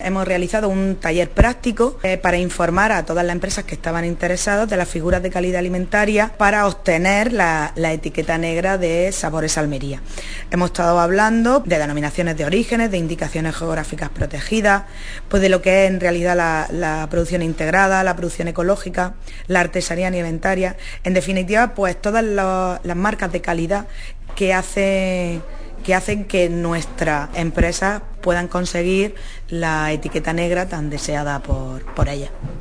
hemos realizado un taller práctico para informar a todas las empresas que estaban interesadas de las figuras de calidad alimentaria para obtener la etiqueta negra de Sabores Almería. Hemos estado hablando de denominaciones de orígenes, de indicaciones geográficas protegidas, pues de lo que es en realidad la producción integrada, la producción ecológica, la artesanía alimentaria, en definitiva, pues todas las marcas de calidad que hacen que nuestras empresas puedan conseguir la etiqueta negra tan deseada por ellas.